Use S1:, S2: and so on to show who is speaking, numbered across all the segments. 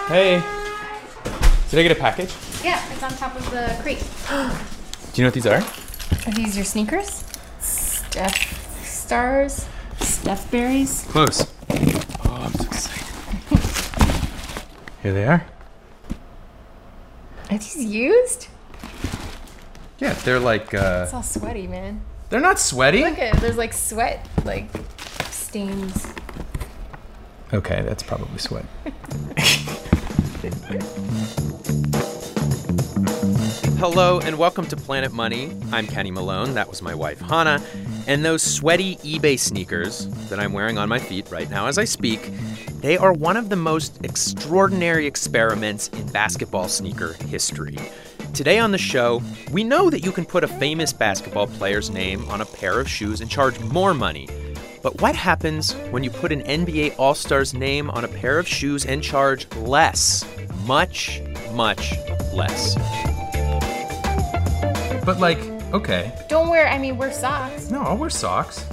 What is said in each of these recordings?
S1: Hey. Did I get a package?
S2: Yeah, it's on top of the crate.
S1: Do you know what these are?
S2: Are these your sneakers? Steph Stars? Steph Berries?
S1: Close. Oh, I'm so excited. Here they are.
S2: Are these used?
S1: Yeah, they're like,
S2: It's all sweaty, man.
S1: They're not sweaty.
S2: Look at it. There's like sweat, like stains.
S1: Okay, that's probably sweat. Hello and welcome to Planet Money. I'm Kenny Malone. That was my wife, Hannah. And those sweaty eBay sneakers that I'm wearing on my feet right now as I speak, they are one of the most extraordinary experiments in basketball sneaker history. Today on the show, we know that you can put a famous basketball player's name on a pair of shoes and charge more money. But what happens when you put an NBA All-Star's name on a pair of shoes and charge less? Much, much less. But okay.
S2: Don't wear socks.
S1: No, I'll wear socks.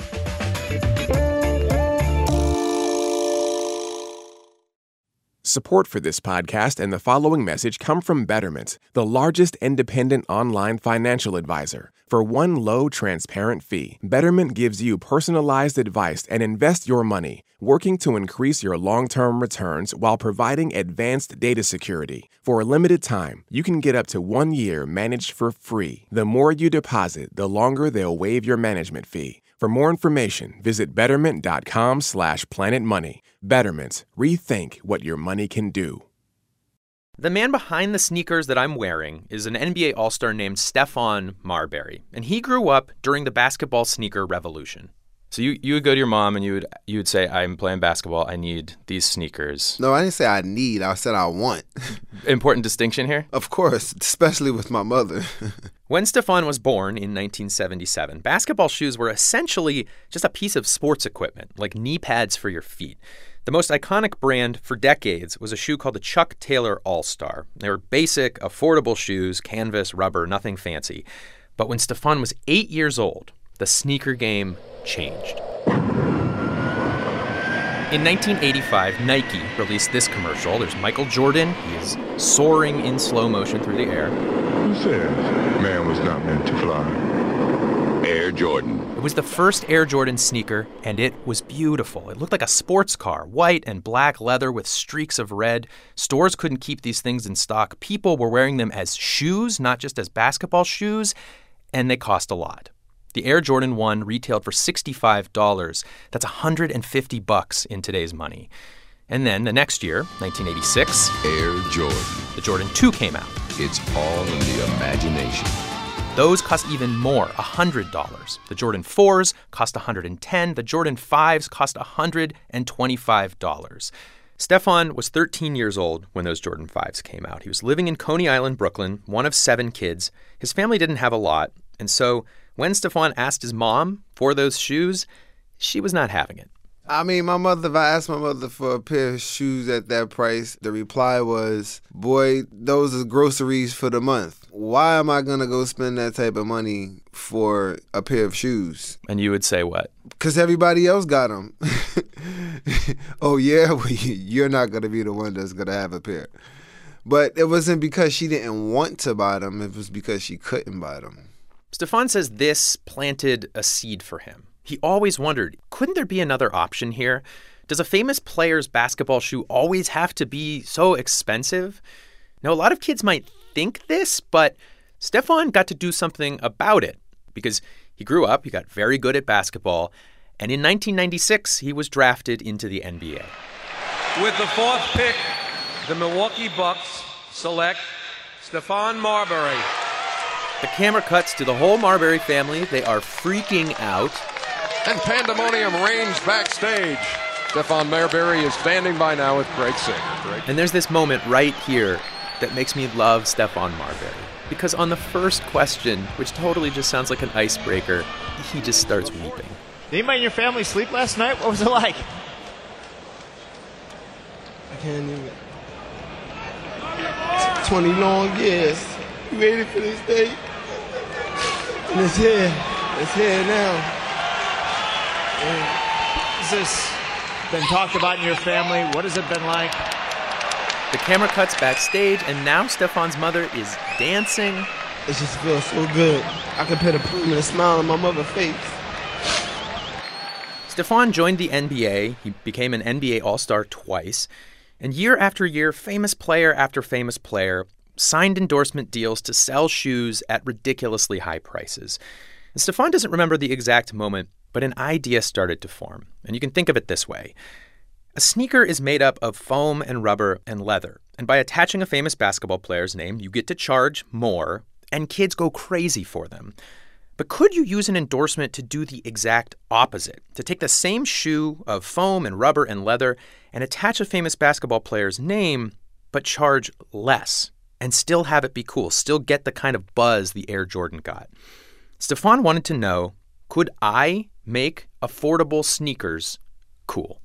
S3: Support for this podcast and the following message come from Betterment, the largest independent online financial advisor. For one low, transparent fee, Betterment gives you personalized advice and invest your money, working to increase your long-term returns while providing advanced data security. For a limited time, you can get up to 1 year managed for free. The more you deposit, the longer they'll waive your management fee. For more information, visit betterment.com/planetmoney. Betterment. Rethink what your money can do.
S1: The man behind the sneakers that I'm wearing is an NBA All-Star named Stephon Marbury, and he grew up during the basketball sneaker revolution. So you would go to your mom and you would say, I'm playing basketball, I need these sneakers.
S4: No, I didn't say I need, I said I want.
S1: Important distinction here?
S4: Of course, especially with my mother.
S1: When Stephon was born in 1977, basketball shoes were essentially just a piece of sports equipment, like knee pads for your feet. The most iconic brand for decades was a shoe called the Chuck Taylor All-Star. They were basic, affordable shoes, canvas, rubber, nothing fancy. But when Stephon was 8 years old, the sneaker game changed. In 1985, Nike released this commercial. There's Michael Jordan. He is soaring in slow motion through the air.
S5: Who says man was not meant to fly? Air Jordan.
S1: It was the first Air Jordan sneaker, and it was beautiful. It looked like a sports car, white and black leather with streaks of red. Stores couldn't keep these things in stock. People were wearing them as shoes, not just as basketball shoes, and they cost a lot. The Air Jordan 1 retailed for $65. That's $150 in today's money. And then the next year, 1986,
S5: Air Jordan.
S1: the Jordan 2 came out.
S5: It's all in the imagination.
S1: Those cost even more, $100. The Jordan 4s cost $110. The Jordan 5s cost $125. Stephon was 13 years old when those Jordan 5s came out. He was living in Coney Island, Brooklyn, one of 7 kids. His family didn't have a lot, and so when Stephon asked his mom for those shoes, she was not having it.
S4: I mean, if I asked my mother for a pair of shoes at that price, the reply was, boy, those are groceries for the month. Why am I going to go spend that type of money for a pair of shoes?
S1: And you would say what?
S4: Because everybody else got them. Oh, yeah? Well, you're not going to be the one that's going to have a pair. But it wasn't because she didn't want to buy them. It was because she couldn't buy them.
S1: Stephon says this planted a seed for him. He always wondered, couldn't there be another option here? Does a famous player's basketball shoe always have to be so expensive? Now, a lot of kids might think this, but Stephon got to do something about it because he grew up, he got very good at basketball, and in 1996, he was drafted into the NBA.
S6: With the 4th pick, the Milwaukee Bucks select Stephon Marbury.
S1: The camera cuts to the whole Marbury family. They are freaking out.
S7: And pandemonium reigns backstage. Stephon Marbury is standing by now with Greg Singer.
S1: And there's this moment right here that makes me love Stephon Marbury. Because on the first question, which totally just sounds like an icebreaker, he just starts weeping.
S8: Did anybody in your family sleep last night? What was it like?
S4: I can't even. 20 long years. You waited for this day. And it's here. It's here now.
S8: Has this been talked about in your family? What has it been like?
S1: The camera cuts backstage, and now Stefan's mother is dancing.
S9: It just feels so good. I can put a permanent smile on my mother's face.
S1: Stefan joined the NBA. He became an NBA All-Star twice. And year after year, famous player after famous player signed endorsement deals to sell shoes at ridiculously high prices. And Stefan doesn't remember the exact moment, but an idea started to form. And you can think of it this way. A sneaker is made up of foam and rubber and leather. And by attaching a famous basketball player's name, you get to charge more, and kids go crazy for them. But could you use an endorsement to do the exact opposite? To take the same shoe of foam and rubber and leather and attach a famous basketball player's name, but charge less and still have it be cool, still get the kind of buzz the Air Jordan got? Stefan wanted to know, could I make affordable sneakers cool?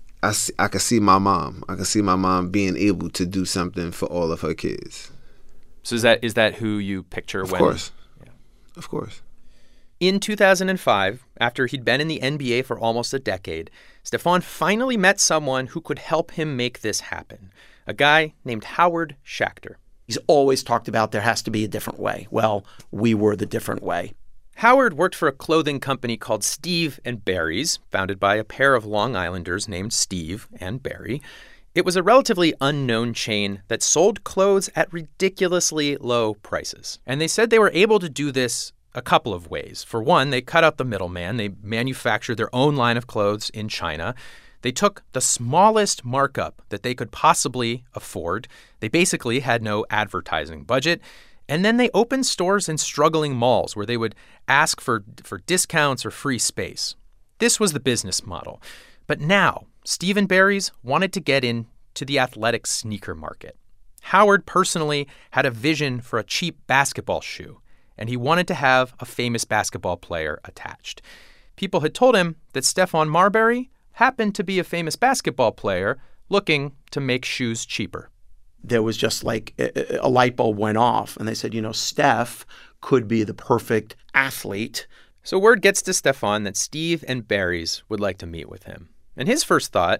S4: I could see my mom. I could see my mom being able to do something for all of her kids.
S1: So is that who you picture?
S4: Of course. Yeah. Of course.
S1: In 2005, after he'd been in the NBA for almost a decade, Stefan finally met someone who could help him make this happen, a guy named Howard Schacter.
S10: He's always talked about there has to be a different way. Well, we were the different way.
S1: Howard worked for a clothing company called Steve & Barry's, founded by a pair of Long Islanders named Steve and Barry. It was a relatively unknown chain that sold clothes at ridiculously low prices. And they said they were able to do this a couple of ways. For one, they cut out the middleman. They manufactured their own line of clothes in China. They took the smallest markup that they could possibly afford. They basically had no advertising budget. And then they opened stores in struggling malls where they would ask for discounts or free space. This was the business model. But now, Steve & Barry's wanted to get into the athletic sneaker market. Howard personally had a vision for a cheap basketball shoe, and he wanted to have a famous basketball player attached. People had told him that Stephon Marbury happened to be a famous basketball player looking to make shoes cheaper.
S10: There was just like a light bulb went off, and they said, Steph could be the perfect athlete.
S1: So word gets to Stefan that Steve & Barry's would like to meet with him. And his first thought,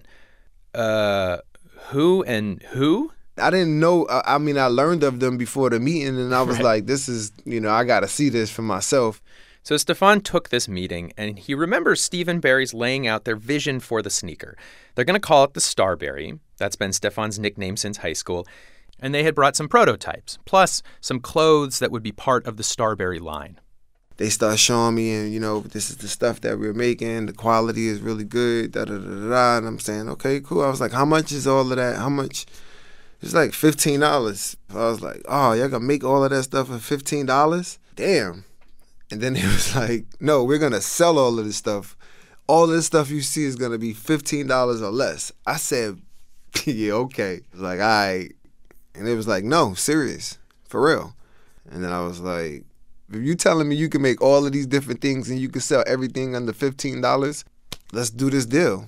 S1: who and who?
S4: I didn't know. I learned of them before the meeting, and I was like, this is, I got to see this for myself.
S1: So Stefan took this meeting, and he remembers Steve & Barry's laying out their vision for the sneaker. They're going to call it the Starberry. That's been Stefan's nickname since high school. And they had brought some prototypes, plus some clothes that would be part of the Starberry line.
S4: They start showing me, and, this is the stuff that we're making. The quality is really good, da-da-da-da-da. And I'm saying, okay, cool. I was like, how much is all of that? How much? It's like $15. I was like, oh, y'all gonna make all of that stuff for $15? Damn. And then it was like, no, we're gonna sell all of this stuff. All this stuff you see is gonna be $15 or less. I said, yeah, okay. I was like, all right. And it was like, no, serious, for real. And then I was like, if you telling me you can make all of these different things and you can sell everything under $15, let's do this deal.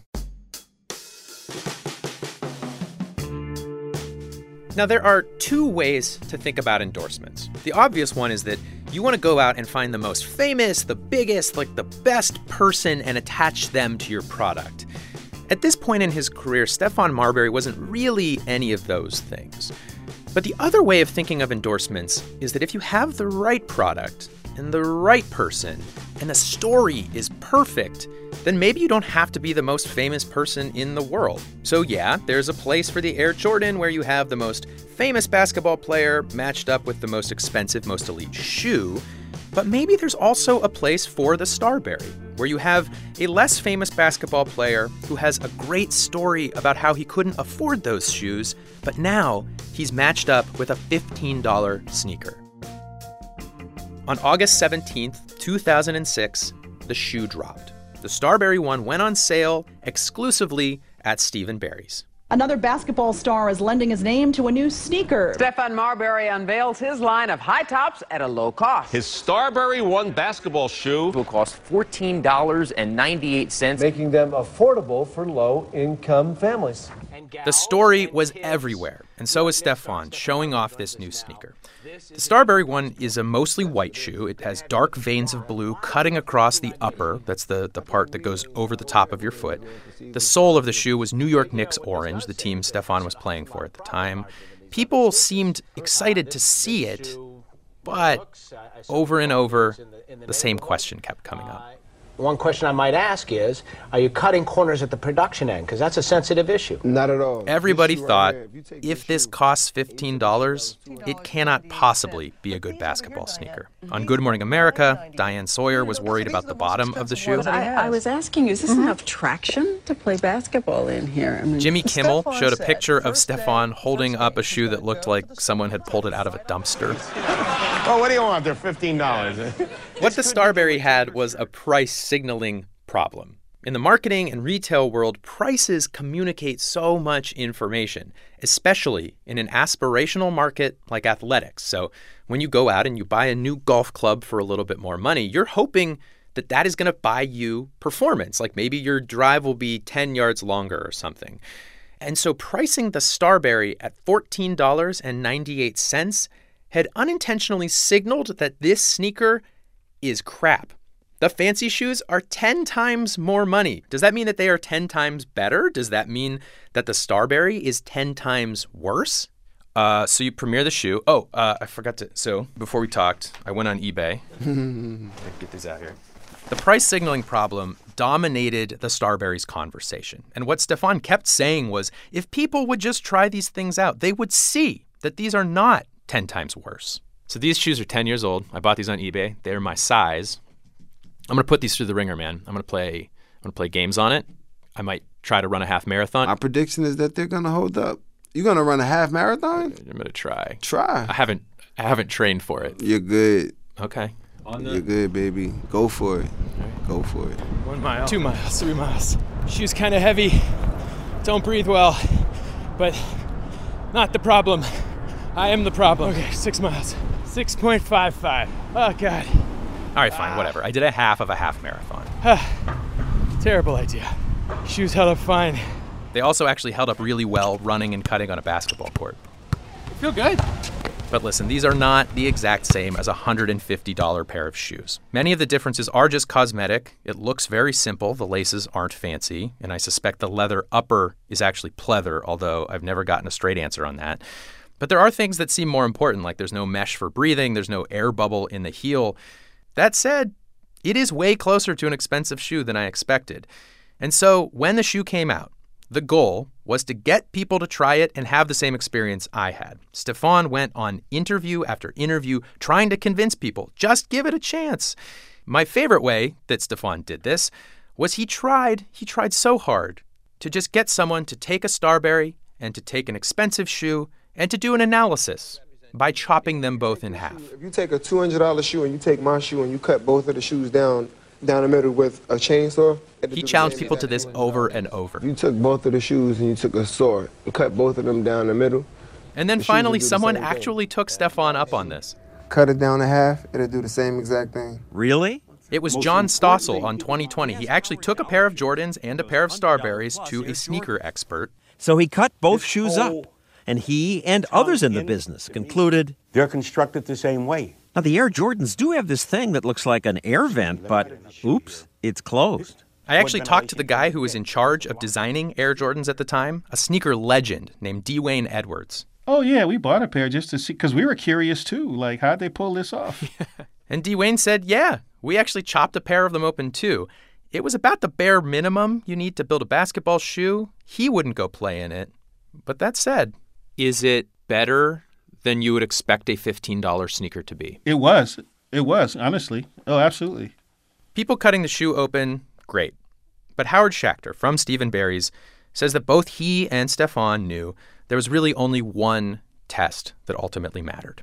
S1: Now, there are two ways to think about endorsements. The obvious one is that you want to go out and find the most famous, the biggest, like the best person and attach them to your product. At this point in his career, Stephon Marbury wasn't really any of those things. But the other way of thinking of endorsements is that if you have the right product and the right person and the story is perfect, then maybe you don't have to be the most famous person in the world. So yeah, there's a place for the Air Jordan where you have the most famous basketball player matched up with the most expensive, most elite shoe. But maybe there's also a place for the Starberry, where you have a less famous basketball player who has a great story about how he couldn't afford those shoes, but now he's matched up with a $15 sneaker. On August 17th, 2006, the shoe dropped. The Starberry one went on sale exclusively at Steve & Barry's.
S11: Another basketball star is lending his name to a new sneaker.
S12: Stephon Marbury unveils his line of high tops at a low cost.
S7: His Starberry 1 basketball shoe
S13: will cost $14.98,
S14: making them affordable for low-income families.
S1: The story was everywhere, and so is Stefan, showing off this new sneaker. The Starbury one is a mostly white shoe. It has dark veins of blue cutting across the upper. That's the part that goes over the top of your foot. The sole of the shoe was New York Knicks orange, the team Stefan was playing for at the time. People seemed excited to see it, but over and over, the same question kept coming up.
S13: One question I might ask is, are you cutting corners at the production end? Because that's a sensitive issue.
S4: Not at all.
S1: Everybody thought, if this costs $15, it cannot possibly be a good basketball sneaker. On Good Morning America, Diane Sawyer was worried about the bottom of the shoe.
S14: I was asking you, is this enough traction to play basketball in here? I mean,
S1: Jimmy Kimmel showed a picture of Stefan holding up a shoe that looked like someone had pulled it out of a dumpster.
S15: Oh, what do you want? They're $15.
S1: What the Starbury had was a price signaling problem. In the marketing and retail world, prices communicate so much information, especially in an aspirational market like athletics. So when you go out and you buy a new golf club for a little bit more money, you're hoping that that is going to buy you performance. Like maybe your drive will be 10 yards longer or something. And so pricing the Starbury at $14.98 had unintentionally signaled that this sneaker is crap. The fancy shoes are 10 times more money. Does that mean that they are 10 times better? Does that mean that the Starbury is 10 times worse? So you premiere the shoe. I forgot to. So before we talked, I went on eBay. Get these out here. The price signaling problem dominated the Starbury's conversation. And what Stefan kept saying was, if people would just try these things out, they would see that these are not 10 times worse. So these shoes are 10 years old. I bought these on eBay. They're my size. I'm going to put these through the ringer, man. I'm going to play games on it. I might try to run a half marathon.
S4: My prediction is that they're going to hold up. You're going to run a half marathon?
S1: I'm going to try.
S4: Try.
S1: I haven't trained for it.
S4: You're good.
S1: Okay.
S4: You're good, baby. Go for it. Right. Go for it.
S16: 1 mile. 2 miles. 3 miles. Shoes kind of heavy. Don't breathe well. But not the problem. I am the problem. Okay, 6 miles. 6.55. Oh, God.
S1: All right, fine, whatever. I did a half of a half marathon.
S16: Terrible idea. Shoes held up fine.
S1: They also actually held up really well running and cutting on a basketball court.
S16: Feel good.
S1: But listen, these are not the exact same as a $150 pair of shoes. Many of the differences are just cosmetic. It looks very simple. The laces aren't fancy. And I suspect the leather upper is actually pleather, although I've never gotten a straight answer on that. But there are things that seem more important, like there's no mesh for breathing, there's no air bubble in the heel. That said, it is way closer to an expensive shoe than I expected. And so when the shoe came out, the goal was to get people to try it and have the same experience I had. Stefan went on interview after interview trying to convince people, just give it a chance. My favorite way that Stefan did this was he tried so hard to just get someone to take a Starbury and to take an expensive shoe and to do an analysis by chopping them both in half.
S9: If you take a $200 shoe and you take my shoe and you cut both of the shoes down the middle with a chainsaw.
S1: He challenged people to this over and over.
S9: You took both of the shoes and you took a saw and cut both of them down the middle.
S1: And then finally someone actually took Stefan up on this.
S4: Cut it down to half, it'll do the same exact thing.
S17: Really?
S1: It was John Stossel on 2020. He actually took a pair of Jordans and a pair of Starburys to a sneaker expert.
S17: So he cut both shoes up. And he and others in the business concluded
S15: they're constructed the same way.
S17: Now, the Air Jordans do have this thing that looks like an air vent, but oops, it's closed.
S1: I actually talked to the guy who was in charge of designing Air Jordans at the time, a sneaker legend named Dwayne Edwards.
S18: Oh, yeah, we bought a pair just to see, because we were curious, too. Like, how'd they pull this off?
S1: And Dwayne said, yeah, we actually chopped a pair of them open, too. It was about the bare minimum you need to build a basketball shoe. He wouldn't go play in it. But that said, is it better than you would expect a $15 sneaker to be?
S18: It was, honestly. Oh, absolutely.
S1: People cutting the shoe open, great. But Howard Schachter from Steve & Barry's says that both he and Stefan knew there was really only one test that ultimately mattered.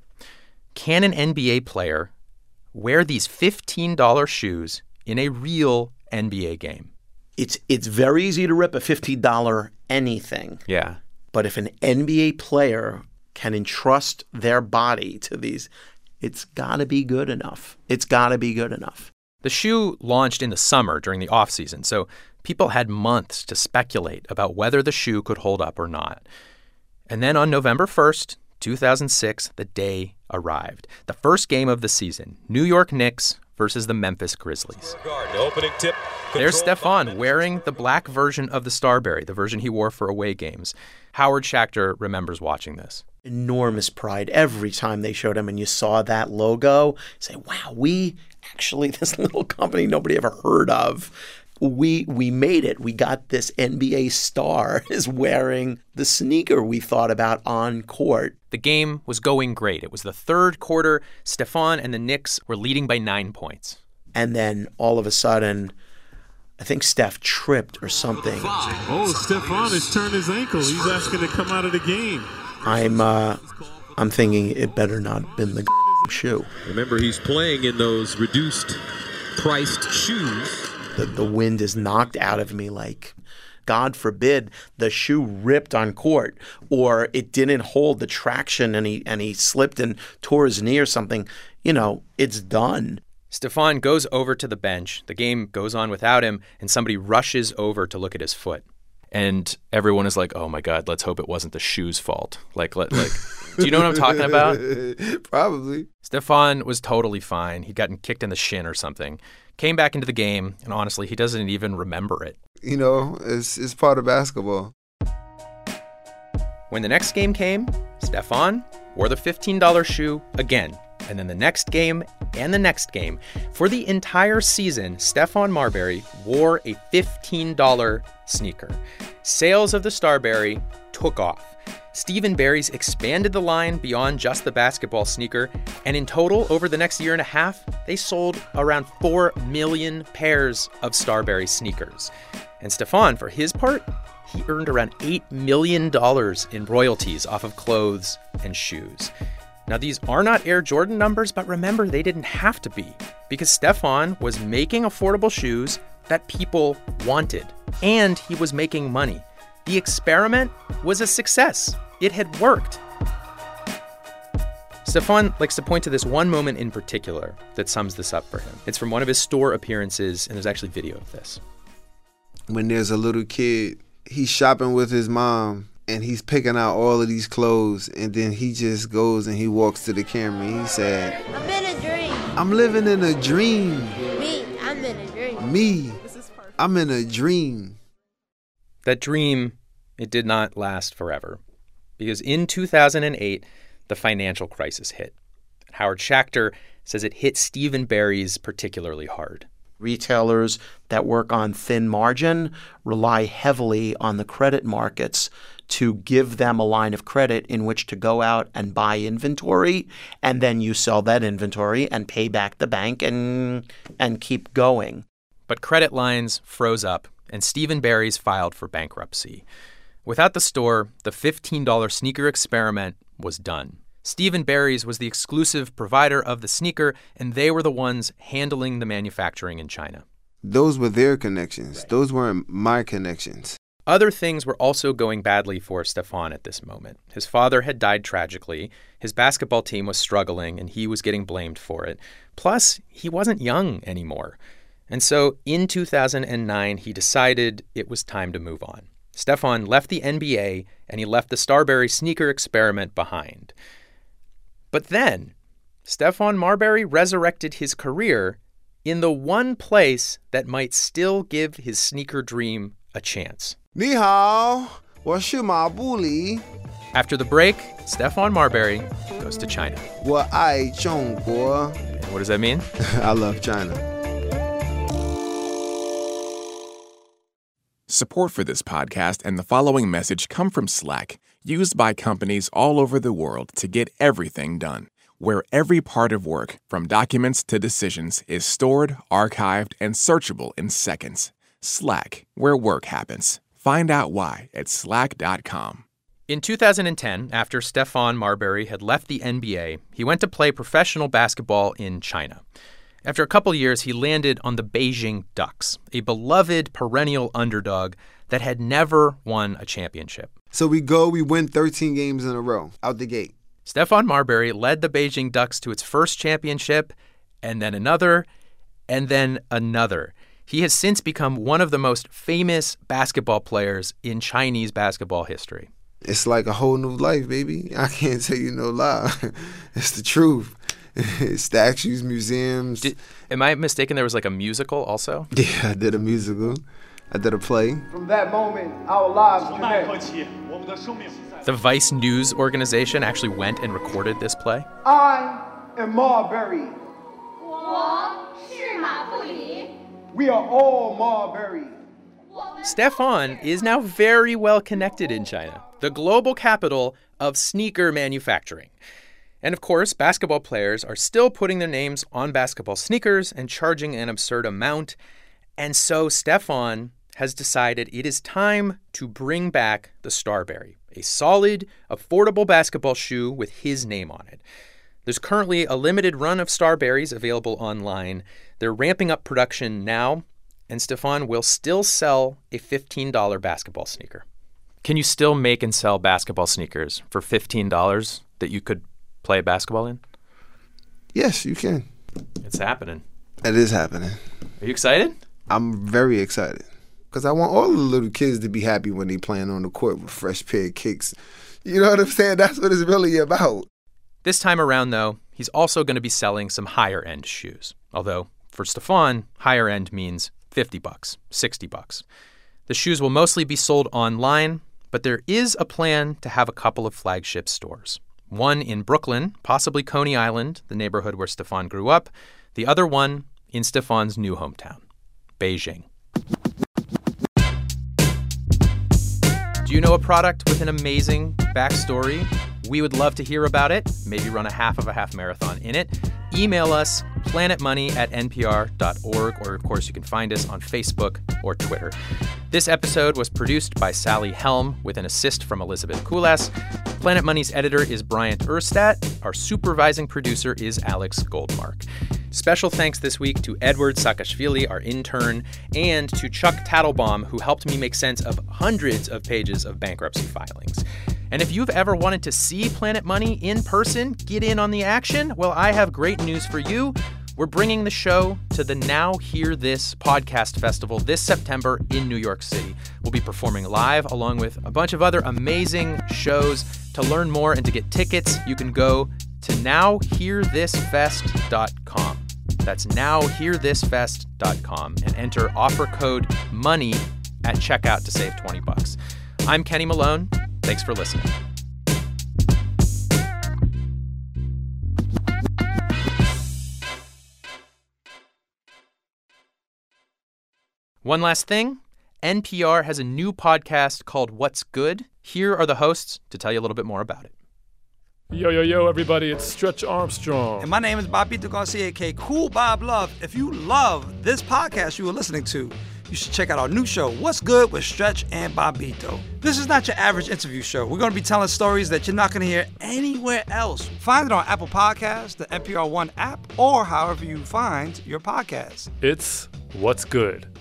S1: Can an NBA player wear these $15 shoes in a real NBA game?
S10: It's very easy to rip a $15 anything.
S1: Yeah.
S10: But if an NBA player can entrust their body to these, it's got to be good enough. It's got to be good enough.
S1: The shoe launched in the summer during the offseason, so People had months to speculate about whether the shoe could hold up or not. And then on November 1st, 2006, the day arrived. The first game of the season, New York Knicks versus the Memphis Grizzlies.
S19: The opening tip.
S1: There's Stephon wearing the black version of the Starbury, the version he wore for away games. Howard Schacter remembers watching this.
S10: Enormous pride every time they showed him and you saw that logo. Say, wow, we actually, this little company nobody ever heard of, we made it. We got this NBA star is wearing the sneaker we thought about on court.
S1: The game was going great. It was the third quarter. Stephon and the Knicks were leading by 9 points.
S10: And then all of a sudden, I think Steph tripped or something.
S20: Oh, Stephon has turned his ankle. He's asking to come out of the game.
S10: I'm thinking it better not have been the shoe.
S20: Remember, he's playing in those reduced priced shoes.
S10: The wind is knocked out of me like, God forbid, the shoe ripped on court or it didn't hold the traction and he slipped and tore his knee or something. You know, it's done.
S1: Stephon goes over to the bench. The game goes on without him, and somebody rushes over to look at his foot. And everyone is like, oh, my God, let's hope it wasn't the shoe's fault. Like, do you know what I'm talking about?
S4: Probably.
S1: Stephon was totally fine. He'd gotten kicked in the shin or something. Came back into the game, and honestly, he doesn't even remember it.
S4: You know, it's part of basketball.
S1: When the next game came, Stephon wore the $15 shoe again. And then the next game and the next game. For the entire season, Stephon Marbury wore a $15 sneaker. Sales of the Starbury took off. Stephen Barry's expanded the line beyond just the basketball sneaker, and in total, over the next year and a half, they sold around 4 million pairs of Starbury sneakers. And Stephon, for his part, he earned around $8 million in royalties off of clothes and shoes. Now, these are not Air Jordan numbers, but remember, they didn't have to be, because Stephon was making affordable shoes that people wanted, and he was making money. The experiment was a success. It had worked. Stephon likes to point to this one moment in particular that sums this up for him. It's from one of his store appearances, and there's actually video of this.
S4: When there's a little kid, he's shopping with his mom, and he's picking out all of these clothes, and then he just goes and he walks to the camera, and he said,
S21: I'm in a dream.
S4: I'm living in a dream.
S21: I'm in a dream.
S4: Me, I'm in a dream.
S1: That dream, it did not last forever, because in 2008, the financial crisis hit. Howard Schacter says it hit Stephen Barry's particularly hard.
S10: Retailers that work on thin margin rely heavily on the credit markets to give them a line of credit in which to go out and buy inventory, and then you sell that inventory and pay back the bank and keep going.
S1: But credit lines froze up, and Stephen Barry's filed for bankruptcy. Without the store, the $15 sneaker experiment was done. Stephen Barry's was the exclusive provider of the sneaker, and they were the ones handling the manufacturing in China.
S4: Those were their connections. Right. Those weren't my connections.
S1: Other things were also going badly for Stephon at this moment. His father had died tragically, his basketball team was struggling, and he was getting blamed for it. Plus, he wasn't young anymore. And so in 2009, he decided it was time to move on. Stephon left the NBA, and he left the Starbury sneaker experiment behind. But then, Stephon Marbury resurrected his career in the one place that might still give his sneaker dream a chance.
S4: Ni hao, 我是马布里.
S1: After the break, Stephon Marbury goes to China.
S4: 我爱中国.
S1: And what does that mean?
S4: I love China.
S3: Support for this podcast and the following message come from Slack, used by companies all over the world to get everything done. Where every part of work, from documents to decisions, is stored, archived, and searchable in seconds. Slack, where work happens. Find out why at slack.com.
S1: In 2010, after Stephon Marbury had left the NBA, he went to play professional basketball in China. After a couple years, he landed on the Beijing Ducks, a beloved perennial underdog that had never won a championship.
S4: So we win 13 games in a row, out the gate.
S1: Stephon Marbury led the Beijing Ducks to its first championship, and then another, and then another. He has since become one of the most famous basketball players in Chinese basketball history.
S4: It's like a whole new life, baby. I can't tell you no lie. It's the truth. Statues, museums.
S1: Am I mistaken? There was like a musical also?
S4: Yeah, I did a musical. I did a play.
S9: From that moment, our lives connect.
S1: The Vice News organization actually went and recorded this play.
S9: I am Marbury. We are all Marbury.
S1: Stefan is now very well connected in China, the global capital of sneaker manufacturing. And of course, basketball players are still putting their names on basketball sneakers and charging an absurd amount. And so Stefan has decided it is time to bring back the Starbury, a solid, affordable basketball shoe with his name on it. There's currently a limited run of Starburys available online. They're ramping up production now, and Stefan will still sell a $15 basketball sneaker. Can you still make and sell basketball sneakers for $15 that you could play basketball in?
S4: Yes, you can.
S1: It's happening.
S4: It is happening.
S1: Are you excited?
S4: I'm very excited because I want all the little kids to be happy when they playing on the court with fresh pair of kicks. You know what I'm saying? That's what it's really about.
S1: This time around, though, he's also going to be selling some higher-end shoes. Although, for Stefan, higher-end means $50, $60. The shoes will mostly be sold online, but there is a plan to have a couple of flagship stores. One in Brooklyn, possibly Coney Island, the neighborhood where Stefan grew up. The other one in Stefan's new hometown, Beijing. Do you know a product with an amazing backstory? We would love to hear about it, maybe run a half of a half marathon in it. Email us, planetmoney@npr.org, or of course you can find us on Facebook or Twitter. This episode was produced by Sally Helm with an assist from Elizabeth Kulas. Planet Money's editor is Bryant Erstat. Our supervising producer is Alex Goldmark. Special thanks this week to Edward Saakashvili, our intern, and to Chuck Tattlebaum, who helped me make sense of hundreds of pages of bankruptcy filings. And if you've ever wanted to see Planet Money in person, get in on the action, well, I have great news for you. We're bringing the show to the Now Hear This podcast festival this September in New York City. We'll be performing live along with a bunch of other amazing shows. To learn more and to get tickets, you can go to nowhearthisfest.com. That's nowhearthisfest.com and enter offer code MONEY at checkout to save $20. I'm Kenny Malone. Thanks for listening. One last thing, NPR has a new podcast called What's Good. Here are the hosts to tell you a little bit more about it.
S19: Yo, everybody, it's Stretch Armstrong.
S22: And my name is Bobito Garcia, a.k.a. Cool Bob Love. If you love this podcast you were listening to, you should check out our new show, What's Good with Stretch and Bobito. This is not your average interview show. We're going to be telling stories that you're not going to hear anywhere else. Find it on Apple Podcasts, the NPR One app, or however you find your podcasts.
S19: It's What's Good.